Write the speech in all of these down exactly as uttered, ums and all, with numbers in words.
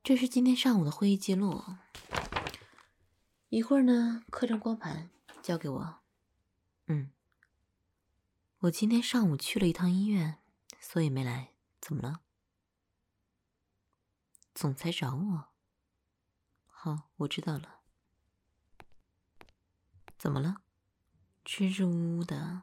这是今天上午的会议记录。一会儿呢，课程光盘交给我。嗯，我今天上午去了一趟医院，所以没来。怎么了？总裁找我。好，我知道了。怎么了？支支吾吾的。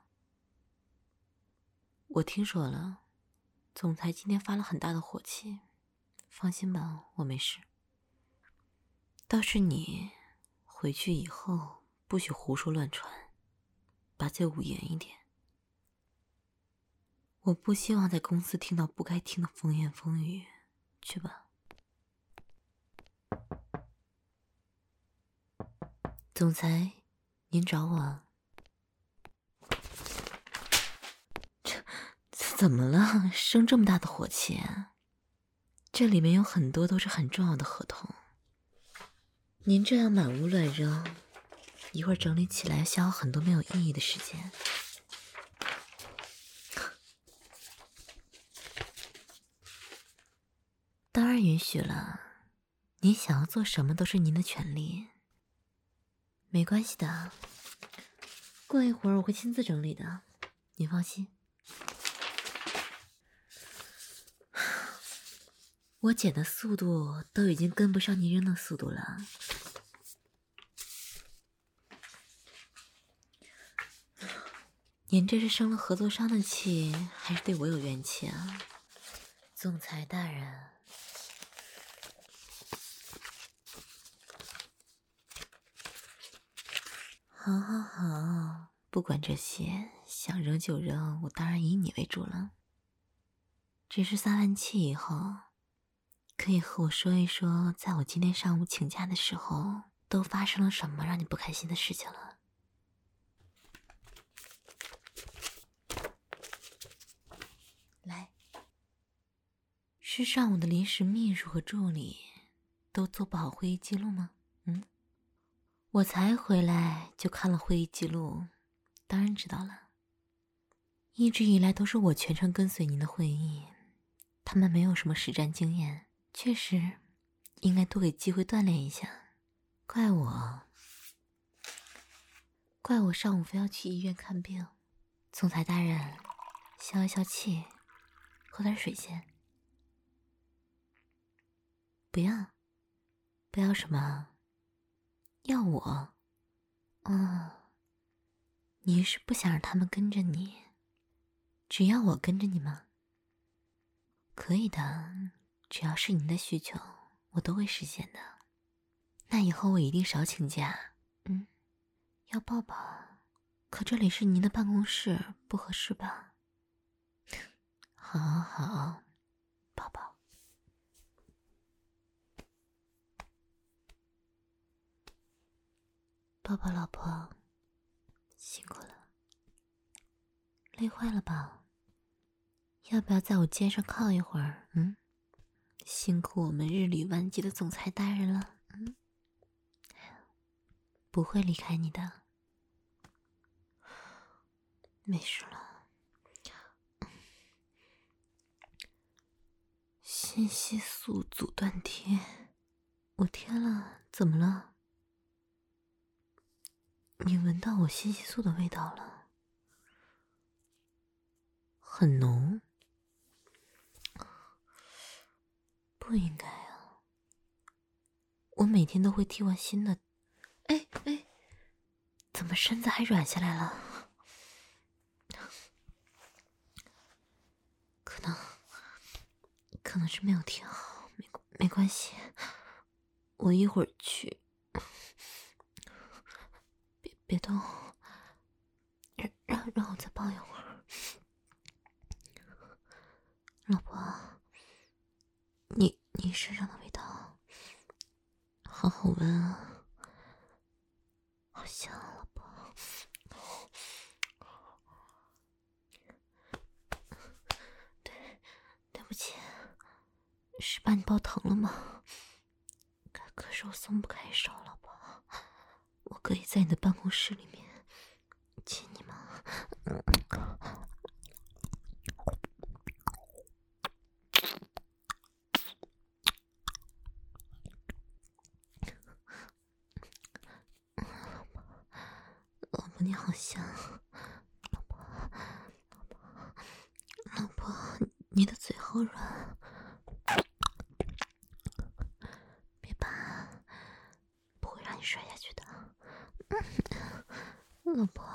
我听说了，总裁今天发了很大的火气。放心吧，我没事。倒是你回去以后不许胡说乱传，把嘴捂严一点。我不希望在公司听到不该听的风言风语。去吧。总裁，您找我。这怎么了？生这么大的火气啊？这里面有很多都是很重要的合同，您这样满屋乱扔，一会儿整理起来消耗很多没有意义的时间。当然允许了，您想要做什么都是您的权利。没关系的，过一会儿我会亲自整理的，您放心。我捡的速度都已经跟不上您扔的速度了。您这是生了合作商的气，还是对我有怨气啊？总裁大人。好好好，不管这些，想扔就扔，我当然以你为主了。只是撒完气以后，可以和我说一说，在我今天上午请假的时候，都发生了什么让你不开心的事情了？来，是上午的临时秘书和助理都做不好会议记录吗？嗯？我才回来就看了会议记录，当然知道了。一直以来都是我全程跟随您的会议，他们没有什么实战经验，确实应该多给机会锻炼一下。怪我，怪我上午非要去医院看病。总裁大人，消一消气，喝点水先。不要，不要什么？要我？哦，你是不想让他们跟着你，只要我跟着你吗？可以的，只要是您的需求，我都会实现的。那以后我一定少请假。嗯，要抱抱，可这里是您的办公室，不合适吧？好好，抱抱。抱抱老婆，辛苦了。累坏了吧？要不要在我肩上靠一会儿？嗯，辛苦我们日理万机的总裁大人了。嗯，不会离开你的。没事了。信息素阻断贴，我贴了，怎么了？你闻到我信息素的味道了，很浓。不应该啊，我每天都会替换新的。哎哎，怎么身子还软下来了？可能，可能是没有贴好，没没关系，我一会儿去。别别动，让让让我再抱一会儿。老婆，你你身上的味道好好闻啊，好香啊，老婆。对，对不起，是把你抱疼了吗？可可是我松不开手，老婆，我可以在你的办公室里面亲你吗？ 你好香，老婆，老婆，老婆，你的嘴好软，别怕，不会让你摔下去的。老婆，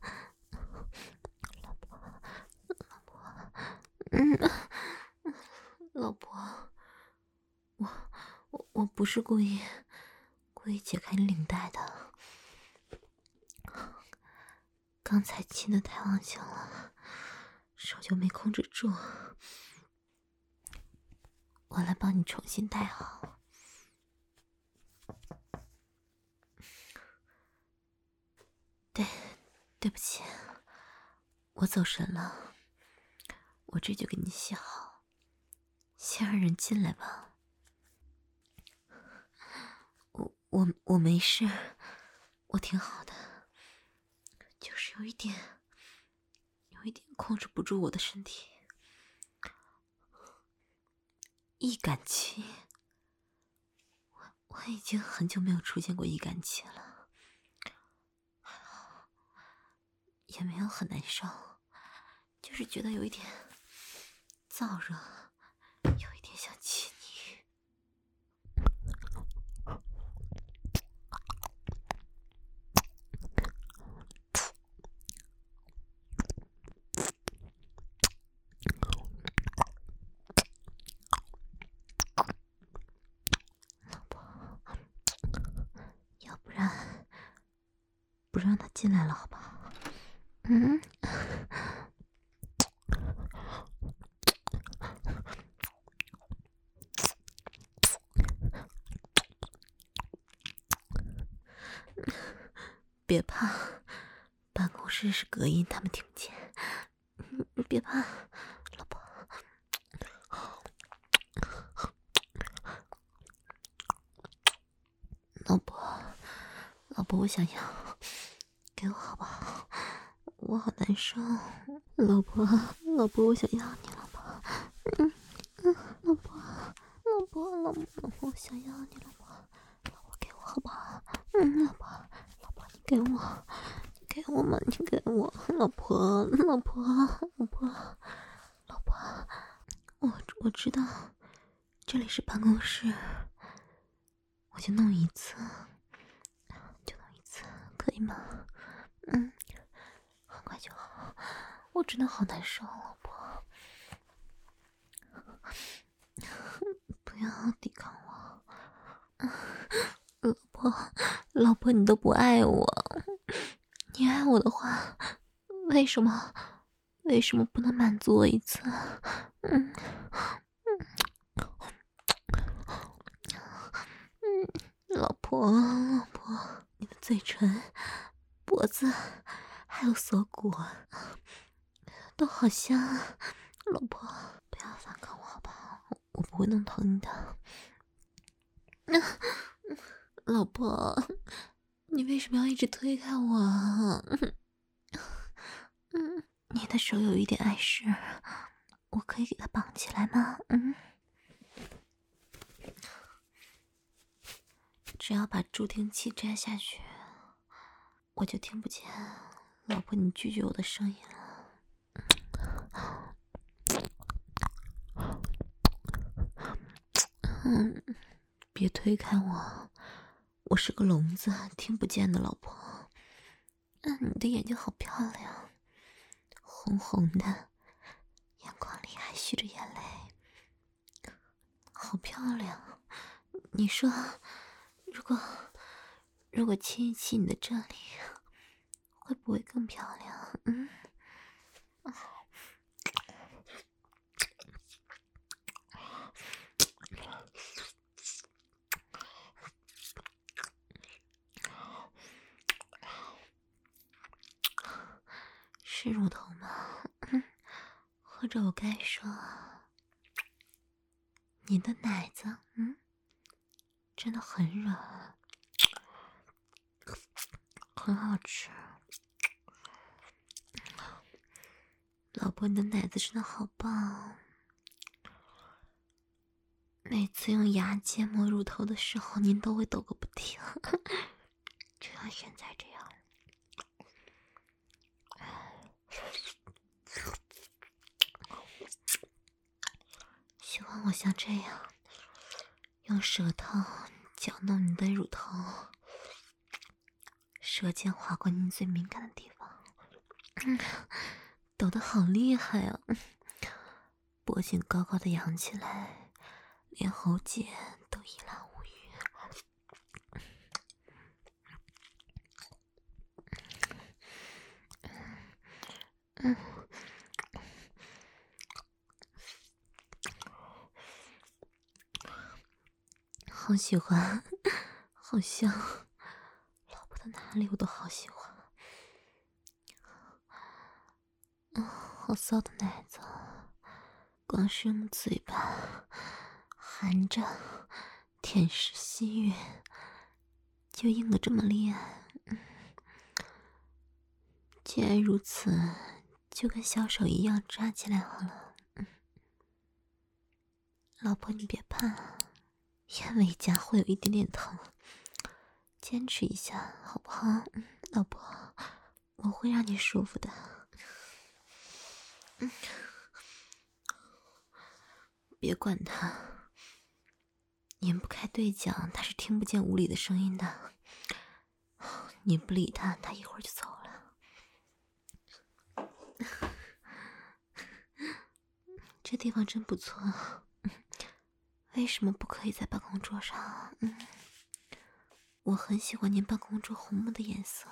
老婆，老婆，嗯，老婆，我我我不是故意故意解开你领带的，刚才亲的太忘情了，手就没控制住，我来帮你重新戴好。对，对不起，我走神了，我这就给你系好，先让人进来吧。我我我没事，我挺好的，就是有一点，有一点控制不住我的身体，易感期。我我已经很久没有出现过易感期了，还好，也没有很难受，就是觉得有一点燥热，有一点想亲你。要不然不让他进来了好不好？嗯，别怕，办公室是隔音，他们听不见。你别怕，老婆。老婆，老婆，我想要，给我好不好？我好难受，老婆，老婆，我想要你，老婆，嗯嗯，老婆，老婆，老婆，老婆，我想要你，老婆，老婆给我好不好？嗯，老婆，老婆，你给我，你给我嘛，你给我，老婆，老婆，老婆，老婆，我我知道这里是办公室，我就弄一次，就弄一次，可以吗？嗯，很快就好。我真的好难受，老婆，不要抵抗我。老婆，老婆，你都不爱我，你爱我的话，为什么，为什么不能满足我一次？嗯嗯嗯，老婆，老婆，你的嘴唇、脖子还有锁骨都好香，老婆，不要反抗我好不好？我不会弄疼你的。老婆，你为什么要一直推开我啊？嗯，你的手有一点碍事，我可以给它绑起来吗？嗯，只要把助听器摘下去，我就听不见老婆你拒绝我的声音了。嗯，别推开我，我是个聋子，听不见的，老婆。嗯，你的眼睛好漂亮，红红的，眼眶里还蓄着眼泪，好漂亮。你说，如果如果亲一亲你的这里，会不会更漂亮？嗯。是乳头吗？嗯，或者我该说，你的奶子，嗯，真的很软，很好吃。老婆，你的奶子真的好棒。每次用牙尖磨乳头的时候，您都会抖个不停，就像现在这样。 喜欢我像这样用舌头搅弄你的乳头，舌尖划过你最敏感的地方，嗯，抖得好厉害啊！脖颈高高的扬起来，连喉结都一览无余。嗯，好喜欢，好香，老婆的哪里我都好喜欢。嗯，好骚的奶子，光是用嘴巴含着舔舐吸吮，就硬得这么厉害。嗯，既然如此，就跟小手一样抓起来好了。嗯，老婆你别怕，眼尾夹会有一点点疼，坚持一下好不好？嗯，老婆，我会让你舒服的。嗯，别管他，拧不开对讲，他是听不见屋里的声音的。你不理他，他一会儿就走了。这地方真不错，为什么不可以在办公桌上？嗯，我很喜欢您办公桌红木的颜色，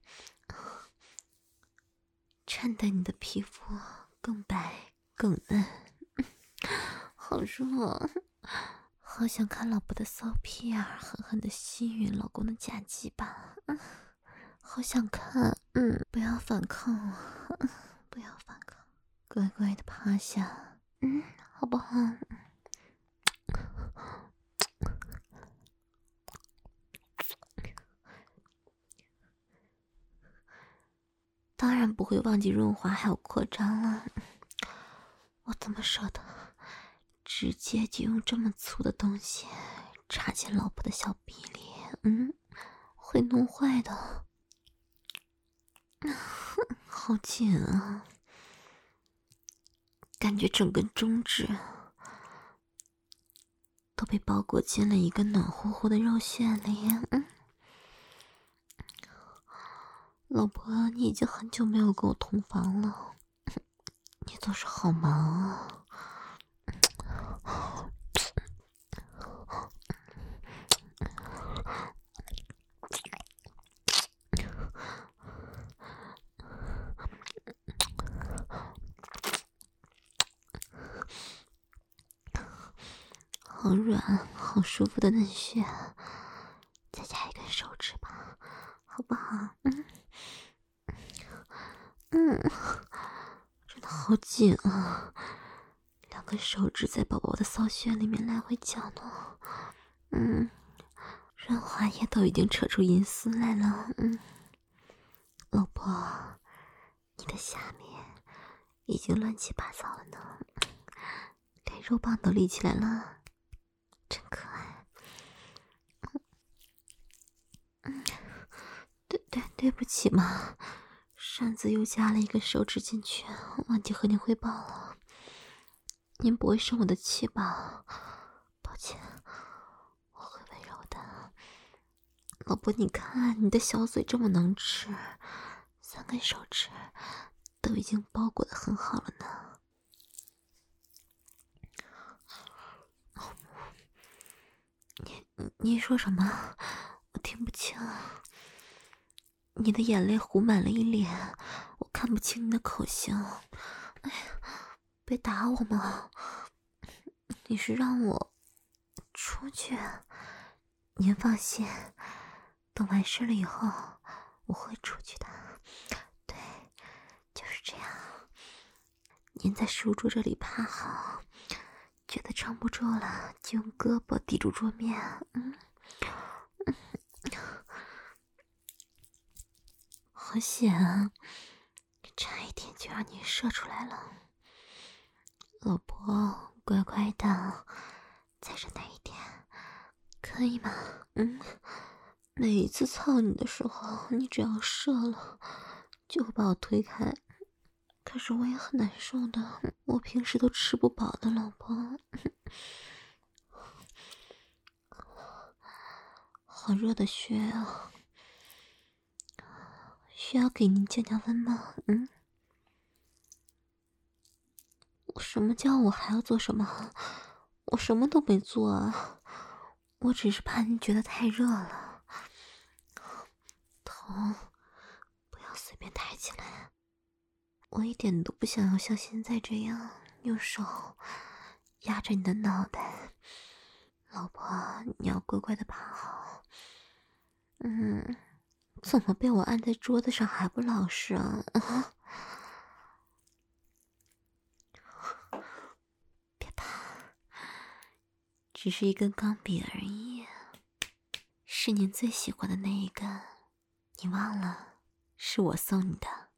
衬得你的皮肤更白更嫩。好热，好想看老婆的骚屁眼狠狠地吸吮老公的假鸡巴。嗯，好想看。嗯，不要反抗，嗯，不要反抗，乖乖的趴下。嗯，好不好？当然不会忘记润滑还有扩张了。我怎么舍得直接就用这么粗的东西插进老婆的小臂里？嗯，会弄坏的。好紧啊，感觉整根中指都被包裹进了一个暖乎乎的肉馅里。嗯，老婆，你已经很久没有跟我同房了，你总是好忙啊。好软，好舒服的嫩穴，再加一根手指吧，好不好？嗯嗯，真的好紧啊！两根手指在宝宝的骚穴里面来回搅弄，嗯，润滑液都已经扯出银丝来了。嗯，老婆，你的下面已经乱七八糟了呢，连肉棒都立起来了。真可爱。嗯，对对对不起嘛，擅自又加了一根手指进去，忘记和您汇报了。您不会生我的气吧？抱歉，我会温柔的。老婆，你看你的小嘴这么能吃，三根手指都已经包裹得很好了呢。你你说什么？我听不清。你的眼泪糊满了一脸，我看不清你的口型。哎呀，别打我嘛！你是让我出去？您放心，等完事了以后我会出去的。对，就是这样。您在书桌这里趴好，觉得撑不住了，就用胳膊抵住桌面。嗯，嗯，好险啊！差一点就让你射出来了。老婆，乖乖的，再忍耐一点，可以吗？嗯，每一次操你的时候，你只要射了，就会把我推开， 可是我也很难受的，我平时都吃不饱的，老婆。好热的血啊，需要给您降降温吗？嗯，什么叫我还要做什么？我什么都没做啊，我只是怕您觉得太热了，头不要随便抬起来。我一点都不想要像现在这样用手压着你的脑袋，老婆，你要乖乖的趴好。嗯，怎么被我按在桌子上还不老实啊？啊，别怕，只是一根钢笔而已，是您最喜欢的那一根，你忘了，是我送你的。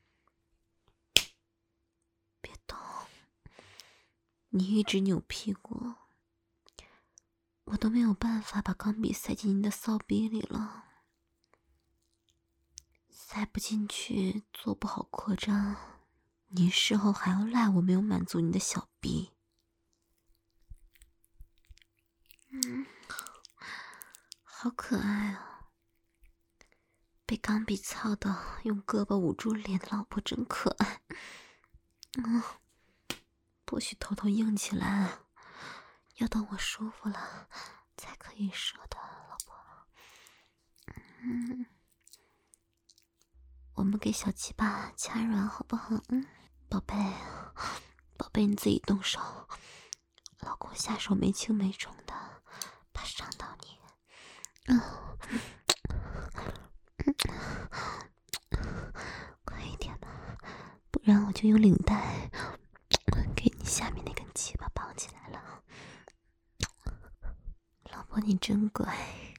别动，你一直扭屁股，我都没有办法把钢笔塞进你的骚逼里了。塞不进去，做不好扩张，你事后还要赖我没有满足你的小逼。嗯，好可爱啊！被钢笔操到用胳膊捂住脸的老婆真可爱。嗯，不许偷偷硬起来，要等我舒服了才可以射的，老婆。嗯，我们给小鸡巴掐软好不好？嗯，宝贝，宝贝你自己动手，老公下手没轻没重的，怕伤到你。嗯，快一点吧，不然我就用领带给你下面那根鸡巴绑起来了。老婆你真乖，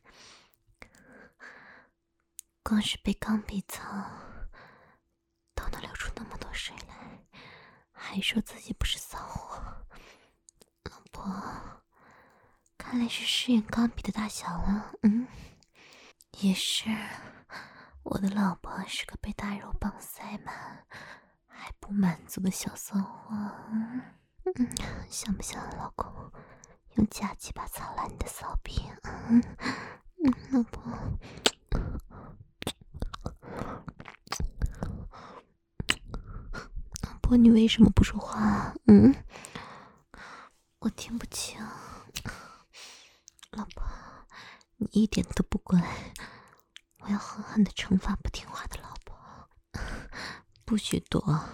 光是被钢笔操都能流出那么多水来，还说自己不是骚货。老婆，看来是适应钢笔的大小了。嗯，也是，我的老婆是个被大肉棒塞满还不满足的小骚货。嗯，想不想老公用假鸡巴操烂你的骚逼？嗯嗯，老婆。老婆，你为什么不说话？嗯，我听不清。老婆，你一点都不乖，我要狠狠的惩罚不听话的老婆。不许躲，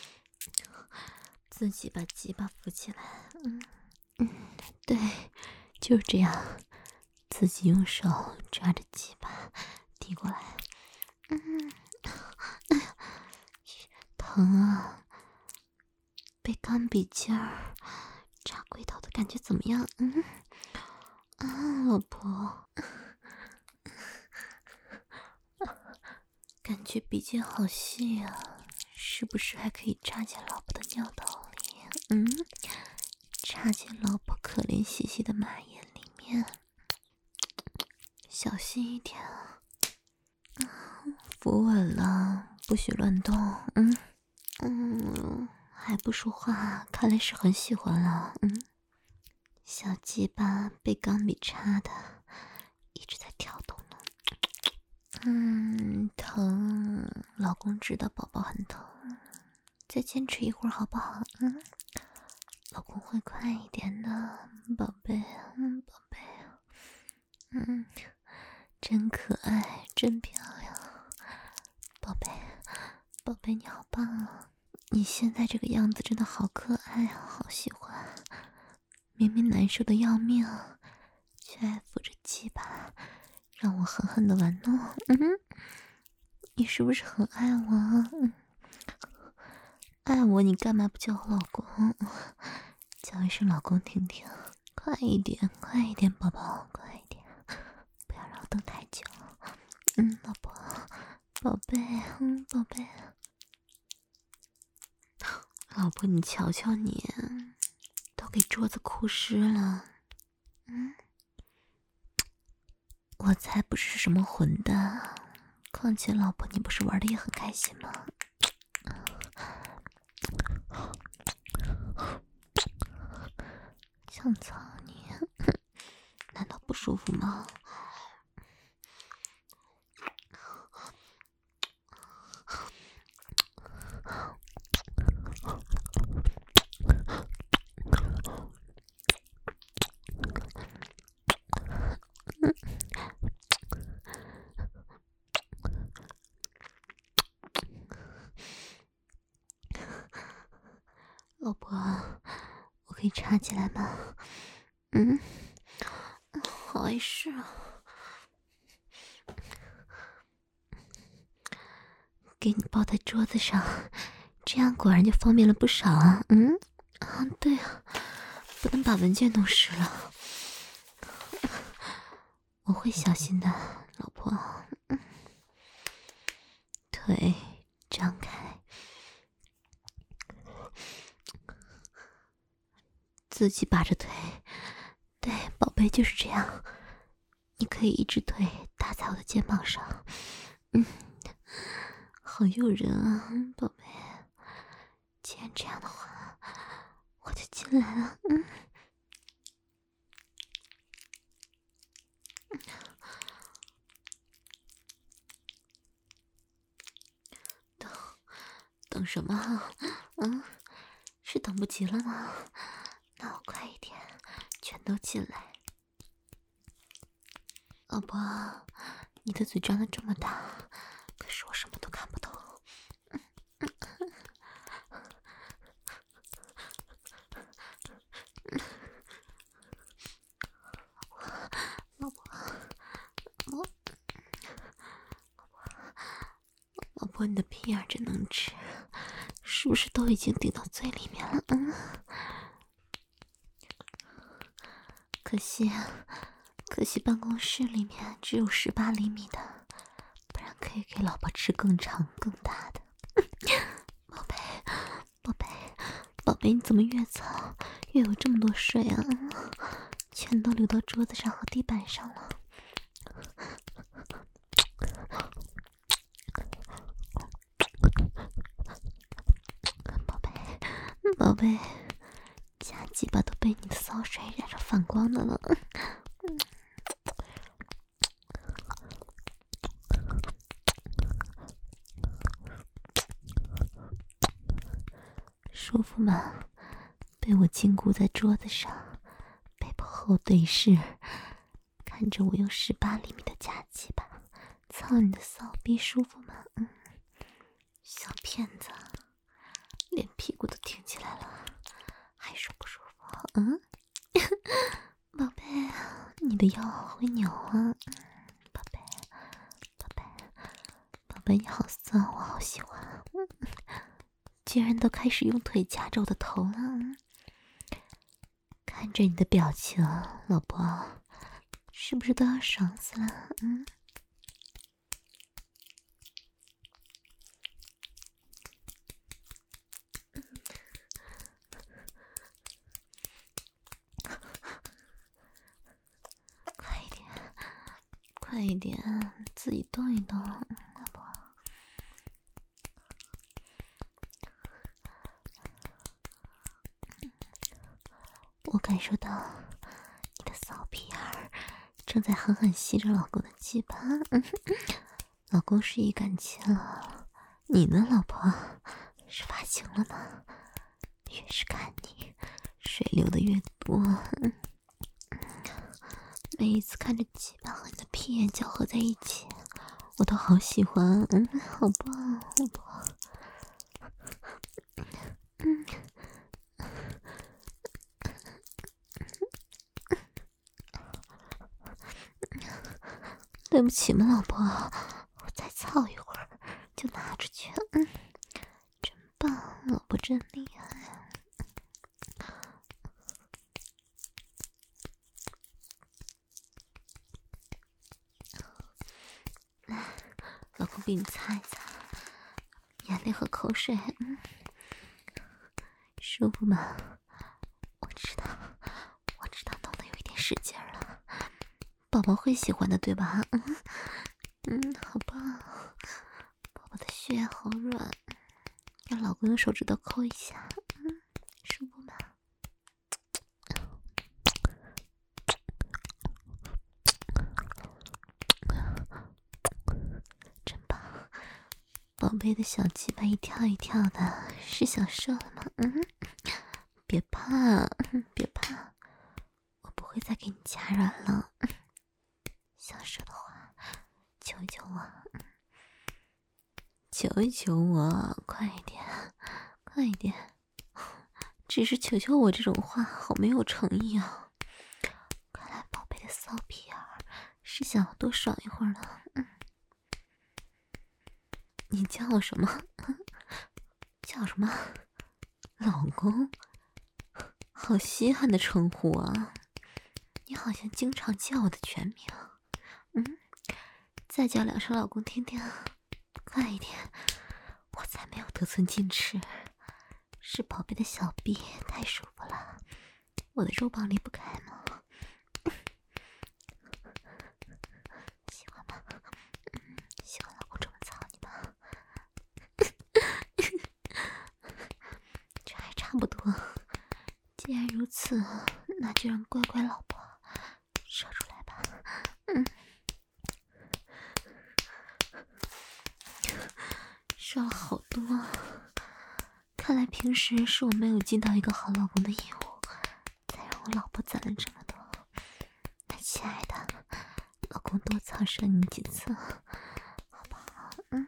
自己把鸡巴扶起来。嗯嗯，对，就是这样，自己用手抓着鸡巴递过来。嗯，哎呀，疼啊！被钢笔尖儿扎龟头的感觉怎么样？嗯，啊，老婆，感觉笔尖好细啊，是不是还可以插进老婆的尿道里？嗯，插进老婆可怜兮兮的马眼里面，小心一点啊！扶稳了，不许乱动。嗯嗯，还不说话，看来是很喜欢了。嗯，小鸡巴被钢笔插的，一直在跳动呢。嗯，疼，老公知道宝宝很疼，再坚持一会儿好不好？嗯，老公会快一点的，宝贝，嗯，宝贝，嗯，真可爱，真漂亮，宝贝，宝贝你好棒啊！你现在这个样子真的好可爱啊，好喜欢。明明难受的要命，却还扶着鸡巴，让我狠狠的玩弄。嗯，你是不是很爱我啊？嗯，爱我你干嘛不叫我老公？叫一声老公听听。快一点，快一点，宝宝，快一点，不要让我等太久。嗯，老婆，宝贝，嗯，宝贝。老婆，你瞧瞧你，都给桌子哭湿了。嗯，我才不是什么混蛋，况且老婆你不是玩的也很开心吗？ 蹭蹭你，难道不舒服吗？老婆，我可以插起来吗？嗯，好碍事啊。给你抱在桌子上，这样果然就方便了不少啊。嗯，啊，对啊，不能把文件弄湿了。我会小心的，老婆。嗯，腿张开，自己把着腿。对，宝贝就是这样。你可以一只腿搭在我的肩膀上。嗯，好诱人啊，宝贝。既然这样的话，我就进来了。嗯。等，等什么啊？嗯，是等不及了吗？那我快一点，全都进来。老婆，你的嘴张得这么大，可是我什么都看不懂。老婆，老婆，老婆，老婆，你的屁眼真能吃，是不是都已经顶到嘴里面了？嗯。可惜，可惜办公室里面只有十八厘米的，不然可以给老婆吃更长更大的。宝贝，宝贝，宝贝，你怎么越操越有这么多水啊？全都流到桌子上和地板上了。宝贝，宝贝，假鸡巴都被你的骚水染上反光的了。舒服吗？被我禁锢在桌子上，背部后对视，看着我用十八厘米的假鸡巴操你的骚逼，舒服吗？嗯，小骗子，连屁股都挺起来了，还说不舒服？嗯，宝贝，你的腰好会扭啊！宝贝，宝贝，宝贝，你好色，我好喜欢。居然都开始用腿夹着我的头了。看着你的表情，老婆，是不是都要爽死了？嗯。快一点，快一点，自己动一动，老婆。我感受到你的骚屁眼儿正在狠狠吸着老公的鸡巴。老公是一感情了，你呢，老婆？是发情了吗？越是看你，水流的越多。每一次看着鸡巴和你的屁眼交合在一起，我都好喜欢。嗯，好棒，老婆。嗯。对不起嘛，老婆，我再操一会儿就拿出去。嗯，真棒，老婆真厉害。老公，给你擦一擦眼泪和口水。嗯，舒服吗？我知道，我知道，弄得有一点使劲了。宝宝会喜欢的，对吧？嗯嗯，好棒，宝宝的血好软，让老公用手指头抠一下。嗯，舒服吗？ 贝的小鸡巴一跳一跳的，是想射了吗？嗯，别怕，别怕，我不会再给你夹软了。想射的话，求一求我，求一求我，快一点，快一点！只是求求我这种话，好没有诚意啊！快来，宝贝的骚屁眼儿，是想要多爽一会儿了。嗯，你叫我什么？叫什么？老公？好稀罕的称呼啊！你好像经常叫我的全名。嗯，再叫两声老公听听，快一点！我才没有得寸进尺，是宝贝的小臂太舒服了，我的肉棒离不开吗？喜欢吗？嗯，喜欢老公这么操你吗？这还差不多。既然如此，那就让乖乖老婆射出来吧。嗯，射了好多，看来平时是我没有尽到一个好老公的义务，才让我老婆攒了这么多。那亲爱的，老公多操射你几次，好不好？嗯。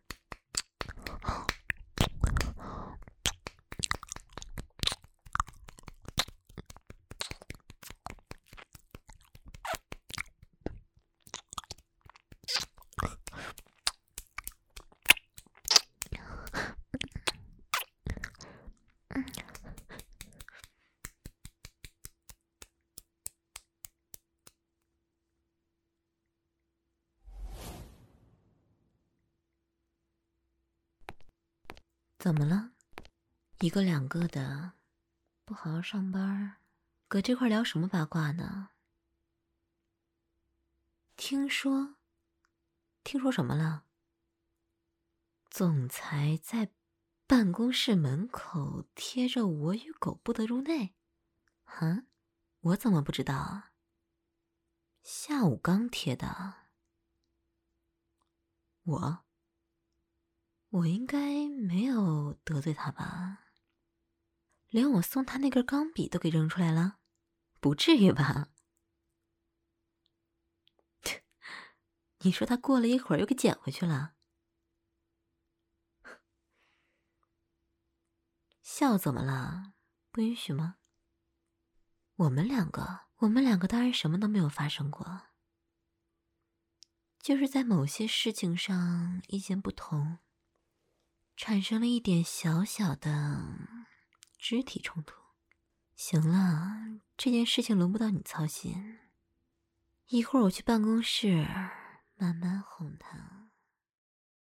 怎么了？一个两个的，不好好上班，搁这块聊什么八卦呢？听说？听说什么了？总裁在办公室门口贴着"我与狗不得入内"？啊？我怎么不知道啊？下午刚贴的。我？我应该没有得罪他吧？连我送他那根钢笔都给扔出来了？不至于吧？你说他过了一会儿又给捡回去了？笑怎么了？不允许吗？我们两个，我们两个当然什么都没有发生过，就是在某些事情上意见不同，产生了一点小小的肢体冲突。行了，这件事情轮不到你操心，一会儿我去办公室慢慢哄他。